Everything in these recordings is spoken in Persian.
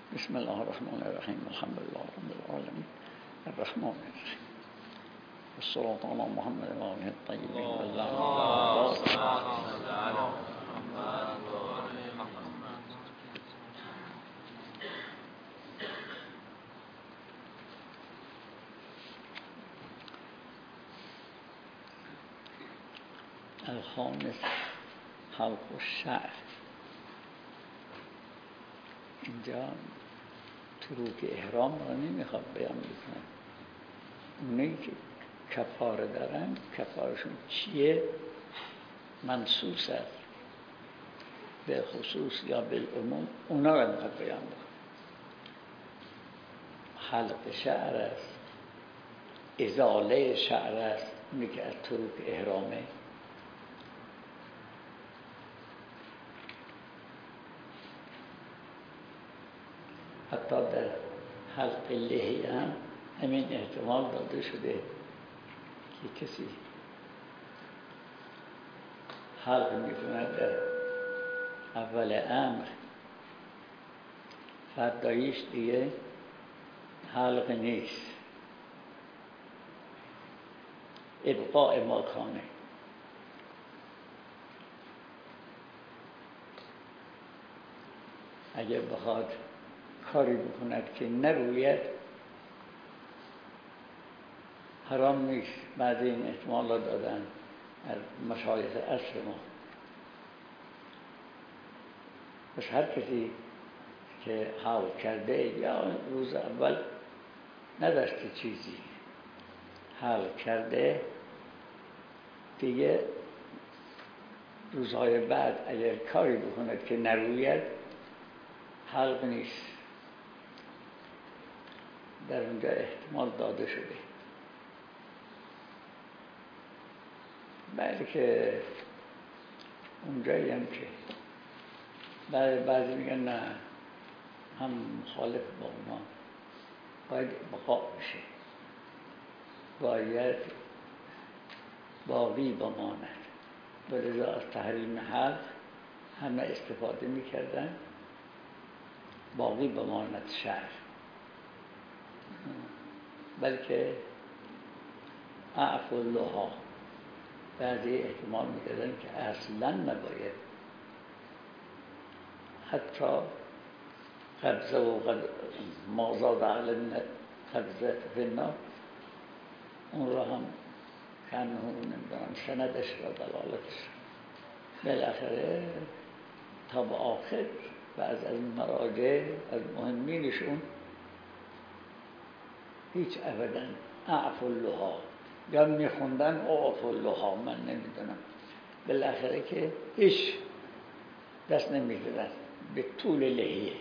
بسم الله الرحمن الرحیم الحمد لله رب العالمین الرحمن الرحیم والصلاة على محمد و آله الطیبین و اللهم الخامس حلق الشعر. اینجا تروک احرام را نمیخواد بیان بکنن. اونایی که کفاره دارن کفارشون چیه؟ منصوص است به خصوص یا بالعموم، اونا را میخواد بیان بکنن. حلق شعر است، ازاله شعر است، اونی که از تروک احرامه. حتی در حلق لحیه هم همین احتمال داده شده که کسی حلق میکند در اول امر، فرداییش دیگه حلق نیست، ابقاء ماکانه. اگر بخواد کاری بکند که نروید حرام نیست. بعد این احتمال را دادن از مشایخ عصر ما. پس هر کسی که حلق کرده یا روز اول نداشته چیزی حلق کرده، دیگه روزهای بعد اگر کاری بکند که نروید حلق نیست. در اونجا احتمال داده شده. بلکه اونجایی هم که بعضی میگن نه، هم مخالف با اونا، باید بقا بشه، باید باقی بماند. ولذا از تحریم حلق همه استفاده میکردن، باقی بماند شعر. بلکه اعفو اللحا، بعضی احتمال میدادن که اصلا نباید، حتی قبضه و مازاد عقل من قبضه فینا، اون را هم کنه نمیدونم سندش را دلالتش بالاخره تا به آخر بعض از مراجع از مهمینشون هیچ ابدا اعفو اللحا یا میخوندن اعفو اللحا، من نمیدونم، بالاخره که هیچ دست نمیدادن به طول لحیه،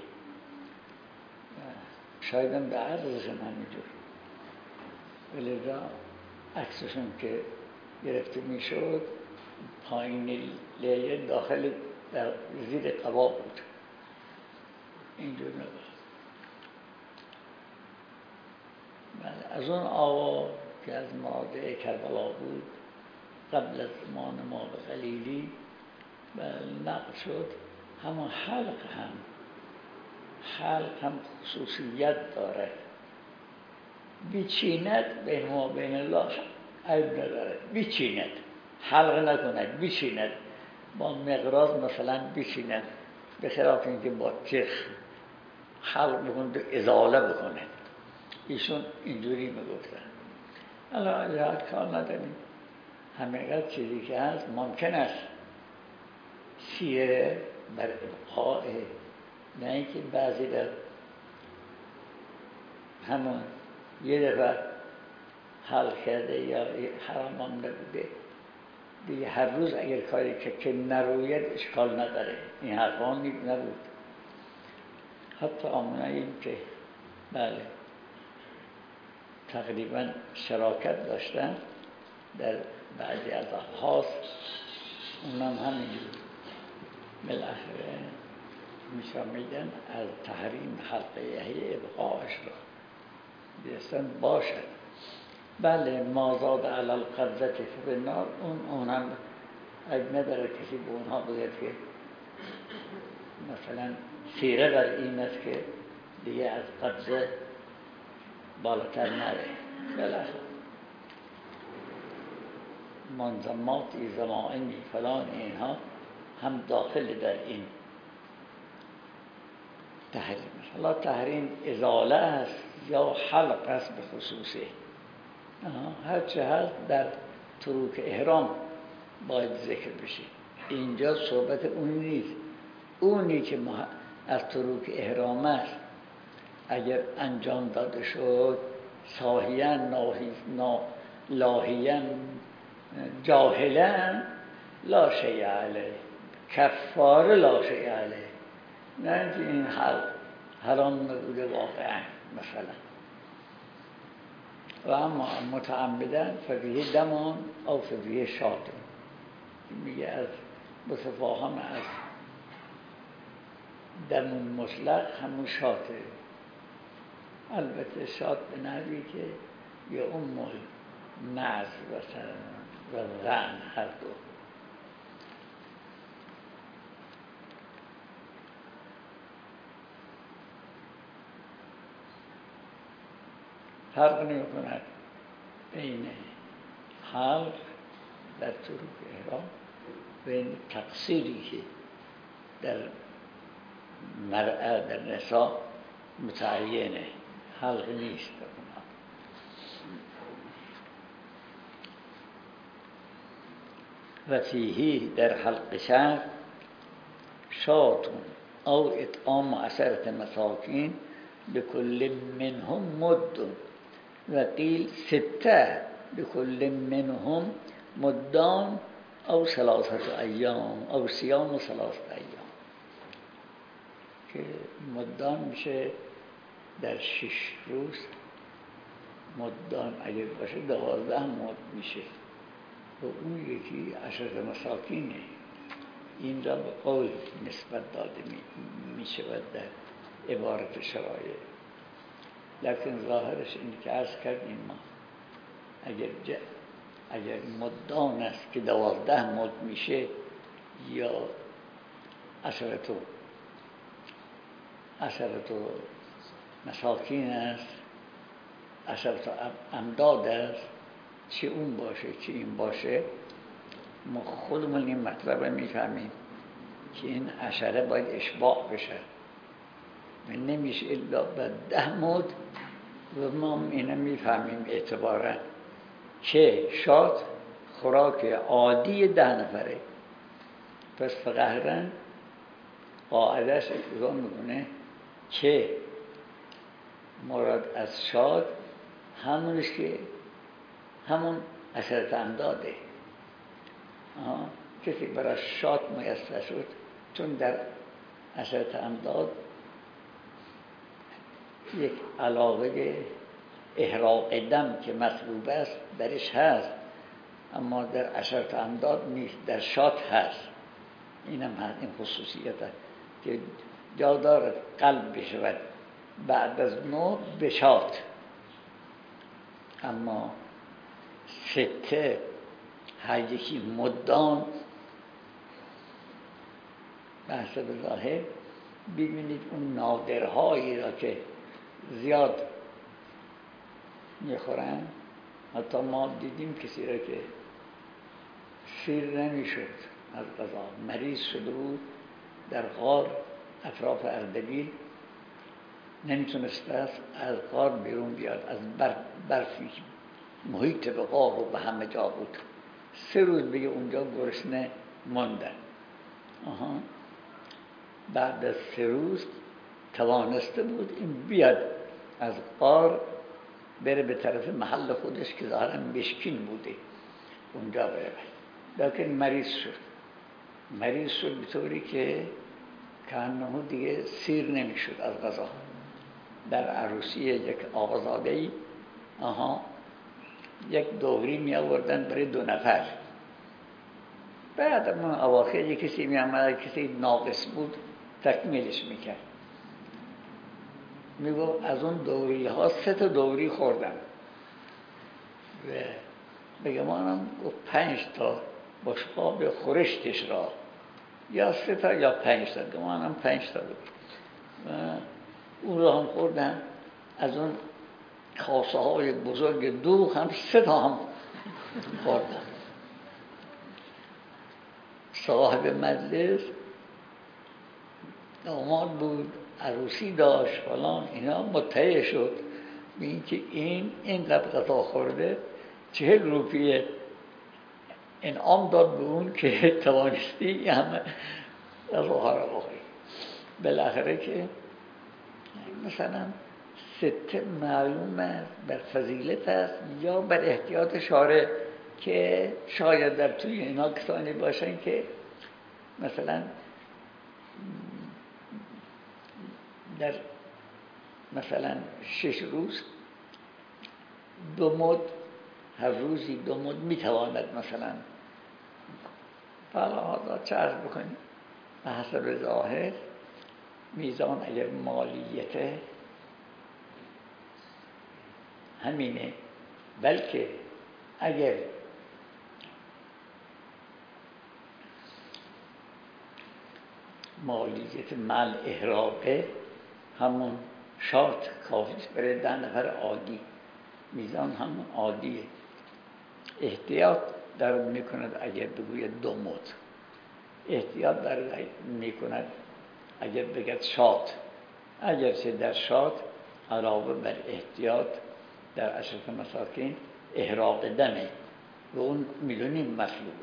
شاید هم به عرضشون همینجور. ولذا عکسشون که گرفته میشد پایین لحیه داخل در زیر قبا بود، اینجور نبود. از اون آوا که از مراجع کربلا بود قبل از زمان ما به قلیلی نقل شد، همون حلق هم خصوصیت داره. بیچیند بین ما بین الله عیب نداره، بیچیند، حلق نکند، بیچیند، با مقراض مثلا بیچیند، به خلاف اینکه با تیغ حلق بکنه ازاله بکنه. ایشون اینجوری میگفتن. الان اجازت کار نداریم، همینقدر چیزی که هست ممکن است سیره بر ابقاء، نه اینکه بعضی در همون یه دفعه حلق کرده یا حرام هم نبوده دیگه هر روز اگر کاری که نروید اشکال نداره. این حرفان نبود. حتی آمنه این که بله تقریبا شراکت داشتن در بعضی از ابحاث، اونم همینجور بالاخره میگن از تحریم حلق لحیه ابقاءش را بیستن باشد. بله مازاد علی القبضة فی النار، اونم عیب نداره کسی به اونها بگه که مثلا سیره بر این است که دیگه از قبضه بالاتر نره. بالاخره منظماتی زمانی فلان اینها هم داخل در این تحریم. حالا تحریم ازاله است یا حلق است به خصوصه، هرچه هست در تروک احرام باید ذکر بشه. اینجا صحبت اون نیست. اونی که از تروک احرام است اگر انجام داده شد ساهیاً لاهیاً جاهلاً لا شیء علیه، کفاره لا شیء علیه، نه اینکه این حرام نبوده واقعاً مثلا. و اما متعمدن ففیه دمان او ففیه شاتون، میگه از متفاهم از دمون مطلق همون شاته. البته شات به نحوی که یا ام نعز و غن هر دو. فرق نمی کند بین حلق در تروک احرام بین تقصیری که در مرأة در نساء متعینه، حلق نیست. و فیهی در حلق شهر شاتون او اطعام 10 مساکین لكل منهم مد و قیل 6 لكل منهم مدان او 3 ایام او صیام 3 ایام، که مدان میشه در 6 روز. مدان اگر باشه 12 مد میشه و اون یکی 10 مساکینه. این را به قول نسبت داده می شود در عبارت شرایع، لیکن ظاهرش این که عرض کردیم ما اگر مدان است که 12 مد میشه یا 10 مساکین است، 10 امداد است، چه اون باشه چه این باشه، ما خودمون این مطلب رو میفهمیم که این 10 باید اشباع بشه و نمیشه الا به 10 مد. و ما اینو میفهمیم اعتبارا که شاد خوراک عادی 10 نفره، پس فقهرا قاعدهش اقتضا میکنه که مراد از شاد همونش که همون 10 امداده. کسی برای شاد میسر شد چون در 10 امداد یک علاوه احراق دم که مطلوب است درش هست، اما در 10 امداد نیست، در شاد هست. اینم هست، این خصوصیت هست که جا دارد قلب بشود بعد از 9 بشاد، اما 6 هر یکی مدان به حسب ظاهر. ببینید اون نادرهایی را که زیاد میخورن، حتی ما دیدیم کسی را که سیر نمیشد از غذا، مریض شده بود در غار اطراف اردبیل، نمیتونسته است از غار بیرون بیاد، از برفی محیط به غار و به همه جا بود. 3 روز بگه اونجا گرسنه ماندن. بعد از 3 روز توانسته بود این بیاد از غار بره به طرف محل خودش که ظاهرا مشکین بوده اونجا بره، لیکن مریض شد به طوری که کانه دیگه سیر نمیشد از غذا. در عروسی یک آقازاده‌ای یک دوغری می آوردن برای 2 نفر. بعد من اواخر یک کسی می آمد، کسی ناقص بود تکمیلش میکرد، میگو از اون دوغری ها 3 دوغری خوردم و بگمانم 5 بشقاب خورشتش را، یا 3 یا 5 گمانم 5 بود. و او رو هم خوردن. از اون کاسه های بزرگ دوغ هم 3 تا هم خوردن. صاحب مجلس داماد بود، عروسی داشت فلان، اینا متعیه شد به این که اینقدر غذا خورده 40 روپیه انعام داد به اون که توانستی همه غذاها رو بخوری. بالاخره که مثلا 6 معلوم است بر فضیلت است یا بر احتیاط شارع، که شاید در توی اینا کسانی باشن که مثلا در مثلا 6 روز 2 مد، هر روزی 2 مد میتواند مثلا فلا چه عرض بکنیم به حسب ظاهر میزان اگر مالیت همینه، بلکه اگر مالیت مال احراقه همون شات کافی برای 10 نفر عادی، میزان همون عادیه. احتیاط در میکند اگر بگوید 2 مد، احتیاط در میکند اگر بگد شات، اگرچه در شات علاوه بر احتیاط در عشرت مساکین احراق دمه و اون میدونیم مطلوبه.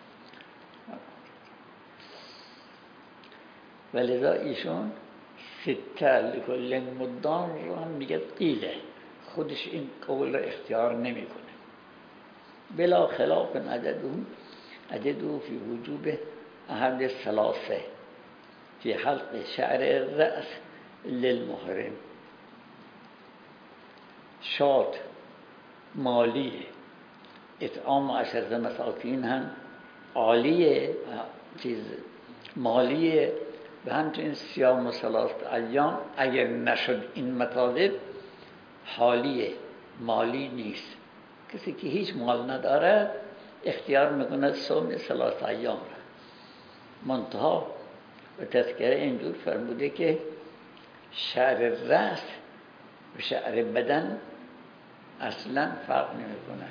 ولذا ایشون 6 لکل مدان رو هم میگه قیله، خودش این قول رو اختیار نمیکنه. بلا خلاف عددو فی وجوب احد الثلاثه فی حلق شعر الرأس للمحرم. شات مالیه، اطعام 10 مساکین هم عالیه، چیز مالیه، و همچنین صیام 3 ایام اگر نشد این مطالب حالیه، مالی نیست. کسی که هیچ مال نداره اختیار میکنه صوم 3 ایام را. منتها و تذکره اینجور فرموده که شعر رأس و شعر بدن اصلا فرق نمیکنه.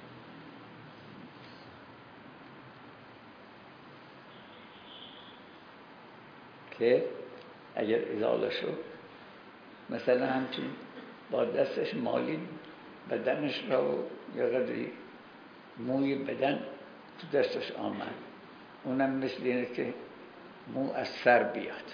که اگر ازاله شد مثلا همچین با دستش مالی بدنش را و یا قدری موی بدن تو دستش آمد، اونم مثل اینه که مو از سر بیاد.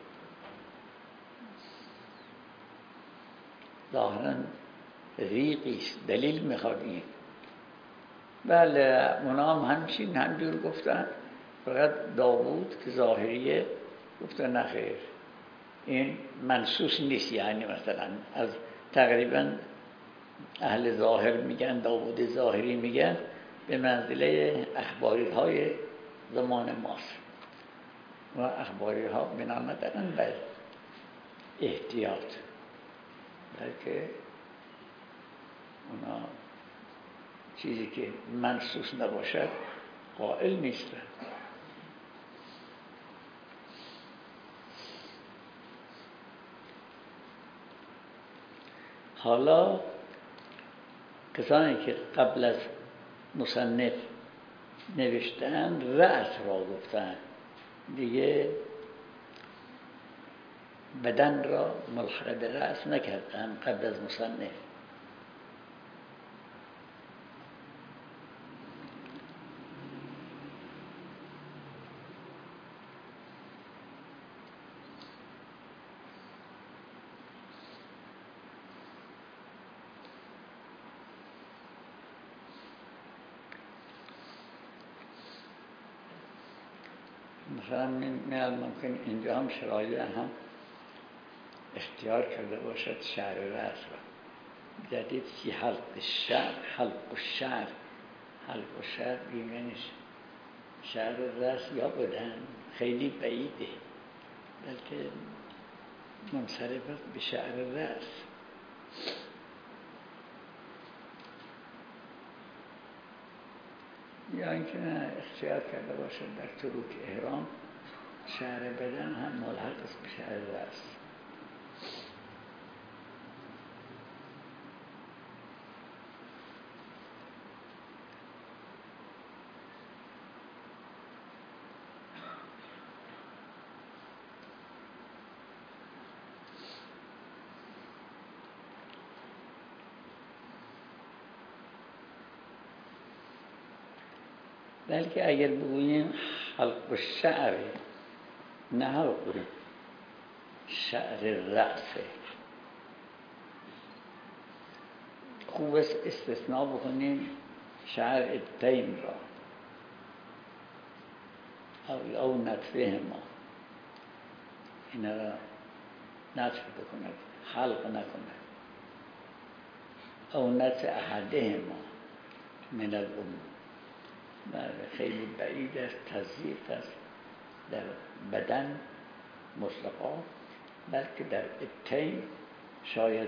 ظاهراً ریقیست، دلیل میخواد این. بله اونا هم همجور گفتن، فقط داوود که ظاهریه گفته نخیر این منصوص نیست. یعنی مثلا از تقریبا اهل ظاهر میگن، داوود ظاهری میگن به منزله اخباری های زمان ماست و اخباری ها بنا ندارن بر احتیاط، بلکه اونا چیزی که منصوص نباشد قائل نیستن. حالا کسانی که قبل از مصنف نوشتن رأس را گفتن، دیگه بدن را ملحق به رأس نکردن قبل از مصنف. مثلا من الممکن اینجا هم شرایع هم اختیار کرده باشد شعر رأس را. جدید فی حلق الشعر، حلق الشعر، حلق الشعر بیمنش شعر رأس یا بدن خیلی بعیده، بلکه منصرف به شعر رأس. یا اینکه نه اختیار کرده باشد در تروک احرام شعر بدن هم ملحق است به شعر رأس. بلکه اگر بگوییم حلق الشعر، نه حلق شعر رأسه، خوب است استثناء بکنیم شعر التین را او نطفه ما، این را نطف بکند، حلق نکند. او نطف احده ما من الام، خیلی بعید است، تضییق است در بدن مطلقا، بلکه در التین شاید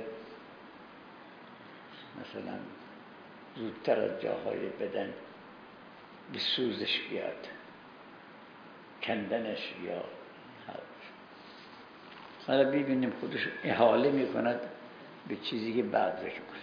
مثلا زودتر از جاهای بدن به سوزش بیاد، کندنش یا حالا ببینیم خودش احاله میکند به چیزی که بعد ذکر کنیم.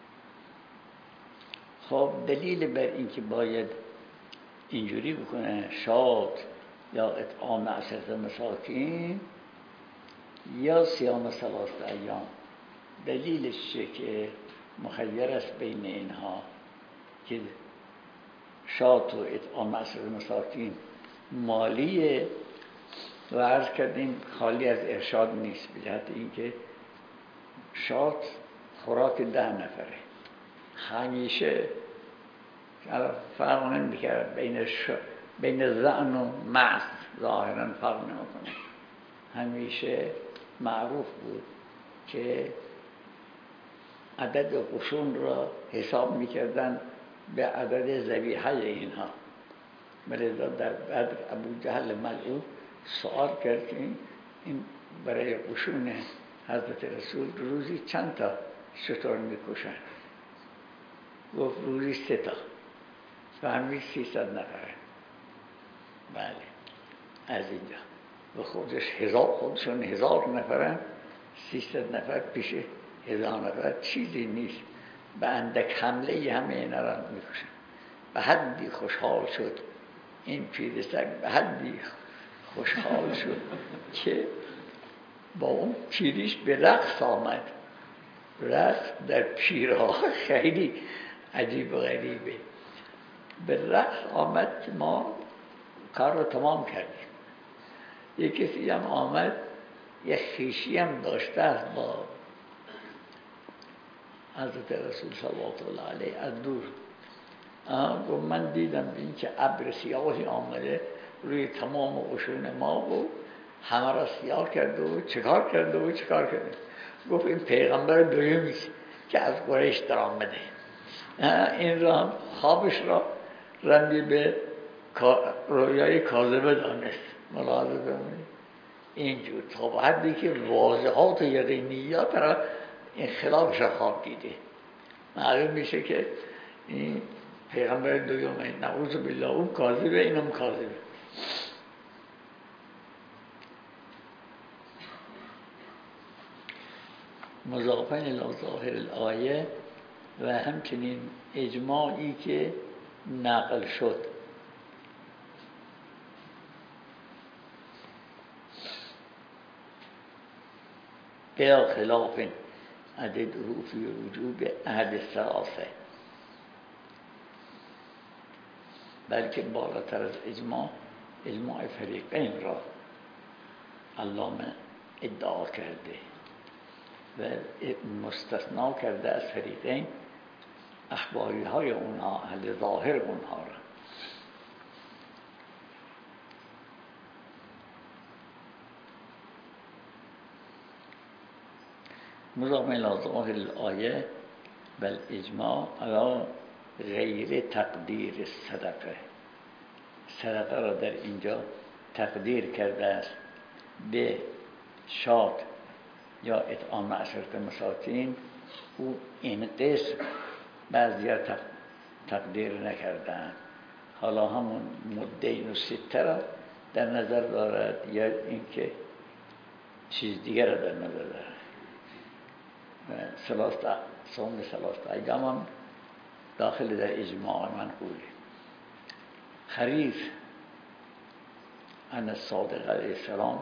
خب دلیل بر اینکه باید اینجوری بکنه شاد یا اطعام 10 مساکین یا صیام 3 ایام، دلیلش چیه که مخیر است بین اینها که شاد و اطعام 10 مساکین مالیه و عرض کردیم خالی از ارشاد نیست، به جهت اینکه شاد خوراک 10 نفره، همیشه فرق نمی‌کرد بین ظعن و معز، ظاهرا فرق نمی‌کنه. همیشه معروف بود که عدد قشون را حساب می‌کردن به عدد ذبیحه اینها. ولذا در بدر ابو جهل ملعون سوال کرد که این برای قشون حضرت رسول روزی چند تا شتر می‌کشن؟ گفت روزی 3 تا. فهمید 300 نفره. بله از اینجا و خودشون 1000 نفرن، 300 نفر پیش 1000 نفر چیزی نیست. به اندک حمله همه اینا را میکشن. به حدی خوشحال شد این پیرسک، به حدی خوشحال شد که با اون پیریش به رقص آمد. رقص در پیرها خیلی عجیب و غریبه. به رقص آمد که ما کار رو تمام کردیم. یک کسی هم آمد، یک خویشی هم داشته است با حضرت رسول صلوات الله علیه از دور. گفت من دیدم این که ابر سیاهی آمده روی تمام قشون ما و همه را سیاه کرده و چکار کرده. گفت این پیغمبر دویمی است که از قریش در آمده. این را هم خوابش را رنگی به رویای کاذبه دانست. ملاحظه کنید اینجور تا به حدی که واضحات و یقینیات را این خلافش را خواب دیده. معلوم میشه که این پیغمبر دویمه. نعوذ بالله اون کاذبه، اینم کاذبه. مضافاً الی ظاهر الآیه و همچنین اجماعی که نقل شد بلا خلاف عدد روفی وجوب احد 3، بلکه بالاتر از اجماع فریقین را علامه ادعا کرده و مستثنا کرده از فریقین اخباری های اونها، اهل ظاهر اونها را. مضافاً الی ظاهر الآیه و الاجماع علی غیر تقدیر صدقه را در اینجا تقدیر کرده است به شاد یا اطعام 10 مساکین. او این قسم بعضی‌ها تقدیر نکردند. حالا همون مدین و سته را در نظر دارد یا اینکه چیز دیگر را در نظر دارد. صوم 3 ایام هم داخل در اجماع منقوله. حریص عن الصادق علیه السلام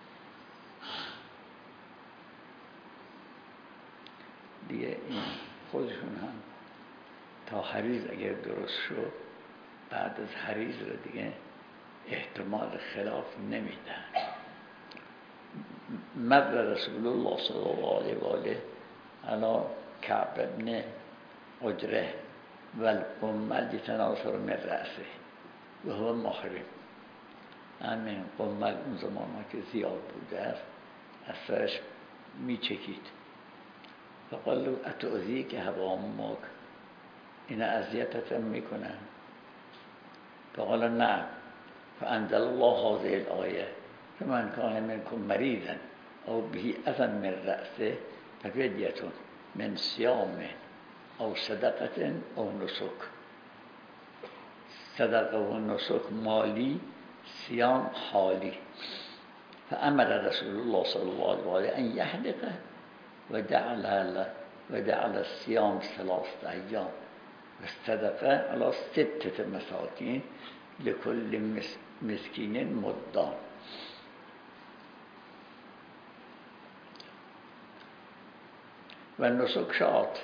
دیگه این خودشون هم تا حریز اگر درست شد بعد از حریز رو دیگه احتمال خلاف نمیدن. مر رسول الله صلی الله علیه و آله علی کعب ابن عجره و القمل یتناثر من رأسه و هو محرم. همین قمل اون زمان که زیاد بوده است از سرش میچکید. فقال له اتؤذی که هوامک، این اذیتت میکنن؟ فقال نعم. فانزل الله هذه الآیه فمن کان منکم مریضا او به اذى من رأسه ففدیة من صیام او صدقة او نسک. صدقه و نسک مالی، صیام حالی. فامر رسول الله صلی الله علیه و آله ان یحلق و جعل الصيام 3 ایام و الصدقه علی 6 مساکین لكل مسکین مدان. و نسک شاد.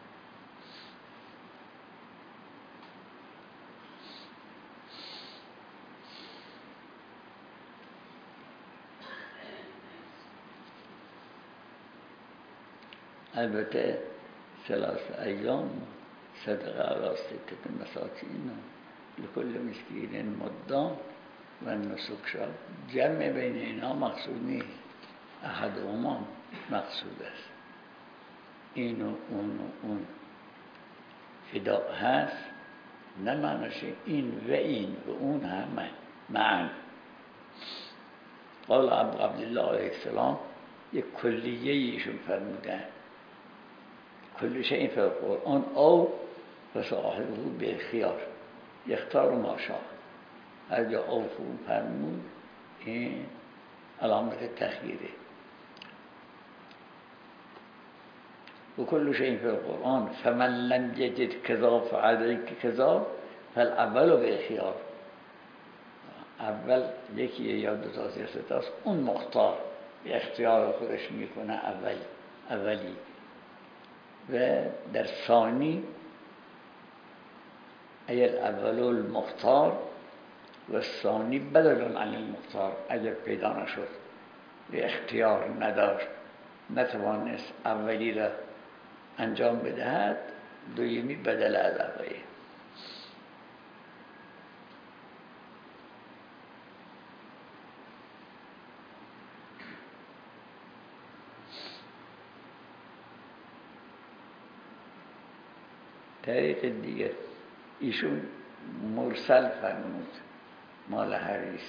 البته 3 ایام صدقه علی 6 مساکین لكل مسکین مدان و نسک شاد. جمع بین اینا مقصود نیست، احدهما مقصود است. این و اون و اون فداء هست، نه معناش این و این و اون همه معنی. قال ابو عبدالله علیه السلام یک کلیه ایشون فرمودن کل شیء فی القرآن او فصاحبه به خیار یختار ما شاء. هر جا او فرمود این علامت تخییره. و کل شیء فی القرآن فمن لم یجد کذا فعلیه کذا فالاول به خیار. اول یکیه یا 2 تا 3 تاست، اون مختار به اختیار خودش میکنه اولی. و در ثانی اگر اول المختار و ثانی بدل عن المختار اگر پیدا نشد به اختیار نداشت نتوانست اولی را انجام بدهد دویمی بدل از اولی. طریق دیگه ایشون مرسل فرمود مال حریص،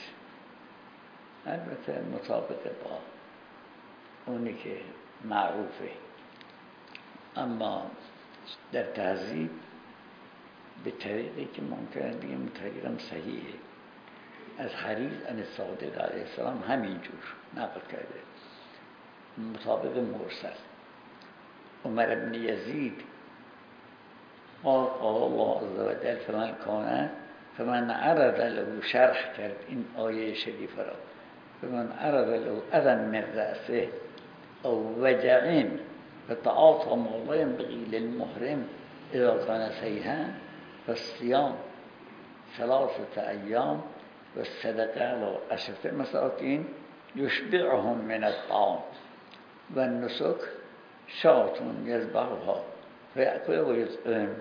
البته مطابق با اونی که معروفه، اما در تهذیب به طریقی که ممکنه بگیم طریقم صحیحه. از حریص عن صادق علیه السلام همینجور نقل کرده مطابق مرسل. عمر بن یزید قال الله عز و جل فمن کانه فمن عرض له، شرح کرد این آیه شریفه را، فمن عرض له اذى من رأسه او وجع فتعاطى ما لا ينبغي للمحرم اذا كان صحيحا فالصيام 3 ایام و الصدقه على 10 مساکین یشبعهم من الطعام و النسک شاة یذبحها فیأکل و یطعم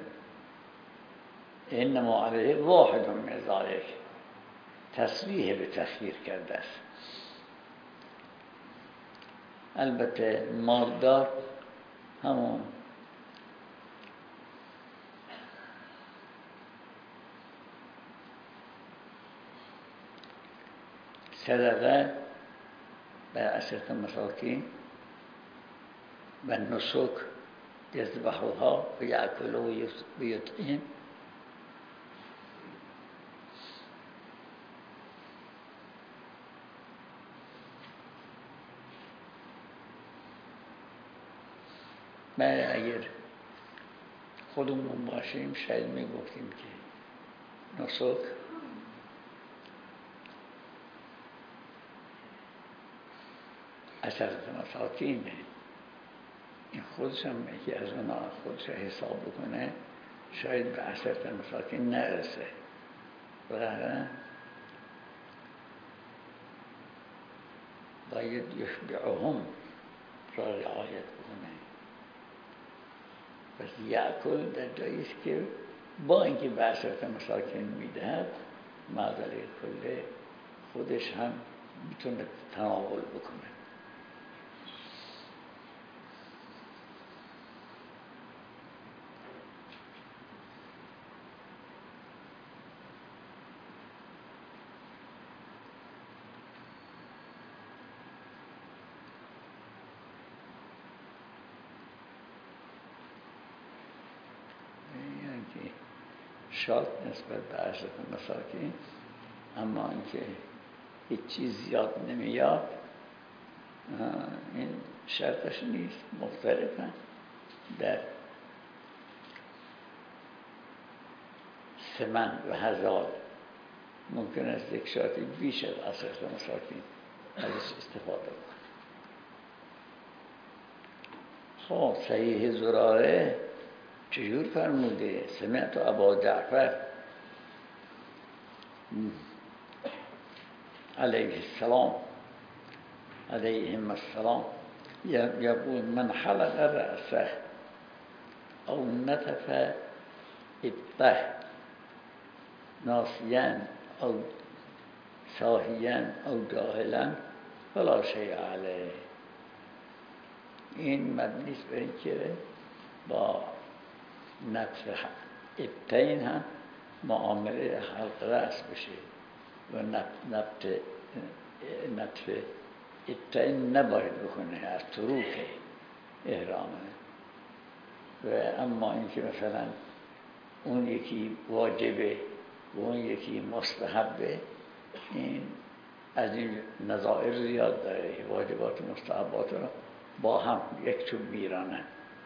انما علیه واحد من ذلک. تصریح به تخییر کرده است. البته مالدار همون صدقه به 10 مساکین و نسک یذبحها و یأکل و یطعم. اگر خودمون باشیم شاید میگفتیم که نسک عشرة مساکینه، این خودش هم یکی از اونا خودش حساب بکنه شاید به 10 مساکن نرسه باید یشبعهم را رعایت بکنه. پس یأکل در جاییست که با اینکه به 10 مساکن میدهد معادله کله خودش هم میتونه تناول بکنه. شاد نسبت به 10 مساکین، اما اینکه هیچ چیز زیاد نمیاد این شرطش نیست. مختلفن در سمن و هزار ممکن است یک شاتی بیش از 10 مساکین ازش استفاده کنه. خب صحیح زراره چجور فرموده؟ سمعت ابا جعفر علیه السلام علیهم السلام یقول من حلق رأسه او نتف ابطه ناسیا او ساهیا او جاهلا فلا شیء علیه. این مبنی است بر اینکه با نتف ابطین هم معامله حلق رأس بشه و نتف ابطین نباید بکنه از تروک احرامه. و اما اینکه مثلا اون یکی واجبه و اون یکی مستحبه، این از این نظائر زیاد داره. واجبات و مستحبات رو با هم یک چوب میرانن.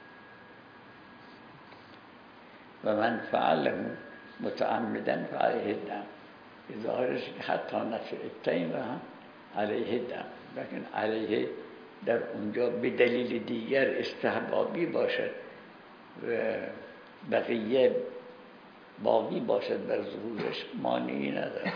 و من فعله متعمدا فعلیه الدم. ظاهرش حتی نتف ابطین و هم علیه الدم، لیکن علیه در اونجا به دلیل دیگر استحبابی باشد و بقیه باقی باشد بر ظهورش مانعی نداره.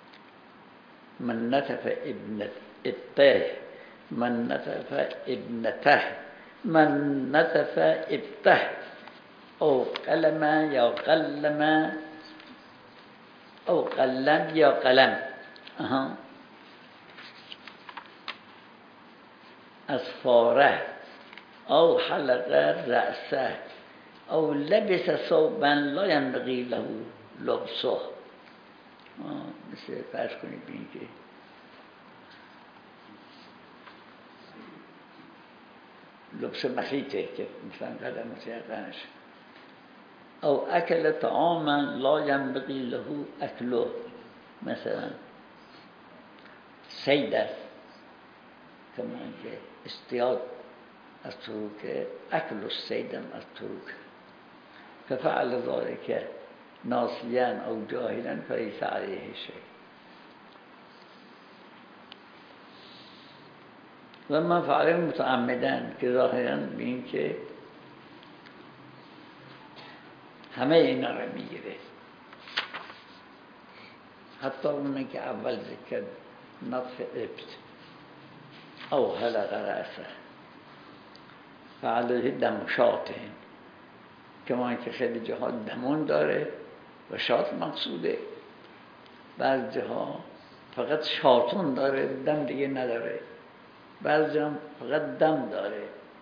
من نتف ابنته من نتف ابنته من نتف ابته او قلم یا قلم او قلم یا قلم از فاره او حلق رأسه او لبس ثوبا لا ينبغي له لبسه. مثل فرض کنید ببینید که لبس مخیطه که مثلا قدم متیقنش او اکل طعاما لا ينبغي له اکله، مثلا صید است کما اینکه اصطیاد از تروک، اکل الصید از تروک. ففعل ذلك ناسیا او جاهلا فلیس علیه شیء. و من فعل متعمدا که ظاهرا ببین که همه اینا رو میگیره، حتی اونه که اول ذکر نطف ابط او حلق رأسه فعلیه دم شاطین، کما اینکه خیلی جاها دمون داره و شاط مقصوده، بعض جاها فقط شاطون داره دم دیگه نداره، بعض جاها فقط دم داره.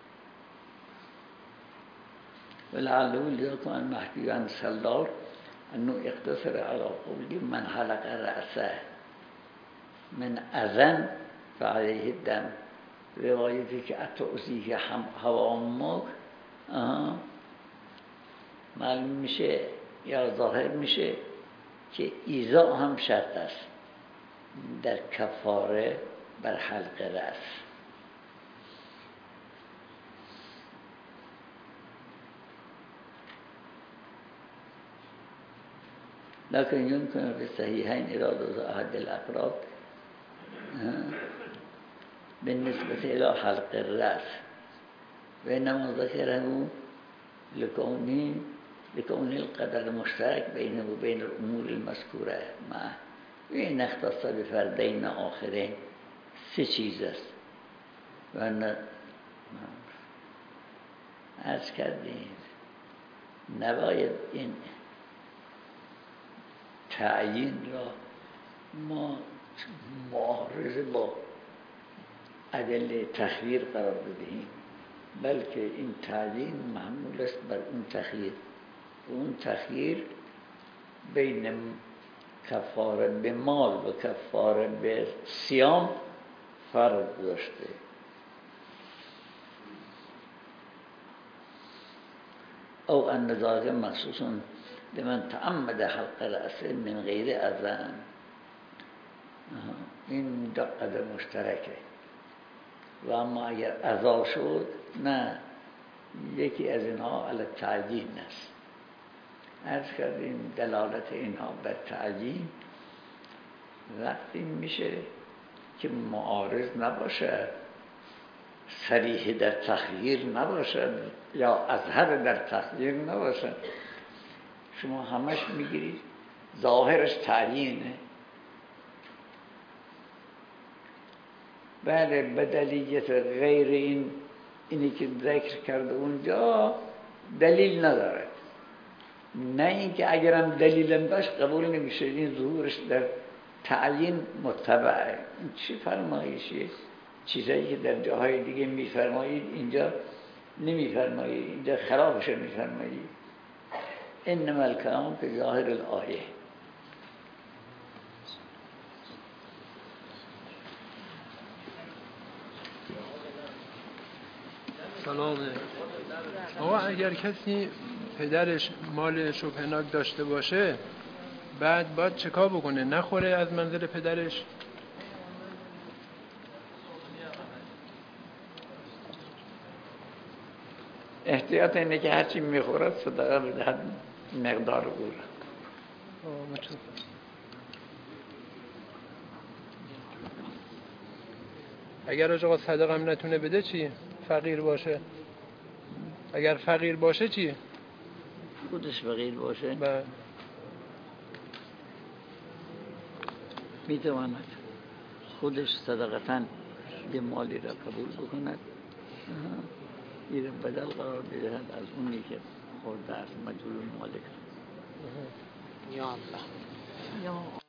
ولعله لذلك المهدی عن سلار انه اقتصر على قولی من حلق رأسه من اذن فعلیه الدم. روایتی که اتعزیه هوامک معلوم میشه یا ظاهر میشه که ایذا هم شرط است در کفاره بر حلق رأس. لكن يمكن في الصحيحين إرادة أحد الأفراد بالنسبة إلى حلق الرأس و انما ذکره لکون القدر مشترک بینه و بین الامور المذکوره معه و این اختص بفردین آخرین 3 چیز است و عرض کردیم نباید این تعیین را ما معارض با ادله تخییر قرار بدهیم، بلکه این تعیین محمول است بر اون تخییر و اون تخییر بین کفاره به مال و کفاره به صیام فرق داشته. او ان ذلك مخصوص لمن تعمد حلق رأس من غیر اذن. این دو قدر مشترکه و اما اگر اذا شد نه، یکی از اینها علی تعیین است. عرض کردیم دلالت اینها بر تعیین وقتی میشه که معارض نباشد، صریح در تخییر نباشد یا اظهر در تخییر نباشد. شما همش میگیرید ظاهرش تعیینه، بله بدلیت غیر اینی که ذکر کرده اونجا دلیل نداره، نه اینکه اگرم دلیلم باش قبول نمیشه، این ظهورش در تعیین متبعه. این چی فرمایشیه؟ چیزایی که در جاهای دیگه میفرمایید اینجا نمیفرمایید، اینجا خرابش میفرمایید. انما الکلام فی ظاهر الآیه. سلام. آقا اگر کسی پدرش مال شبهناک داشته باشه بعد باید چه کار بکنه؟ نخوره از منزل پدرش؟ احتیاط اینه که هرچی میخورد صدقه بدهد مقدار او را. اگر آقا صدقه هم نتونه بده چی؟ فقیر باشه؟ اگر فقیر باشه چی؟ خودش فقیر باشه بله میتواند خودش صدقتاً یه مالی را قبول بکند، این بدل قرار بدهد از اونی که خورده است مجبور مالک. یا الله.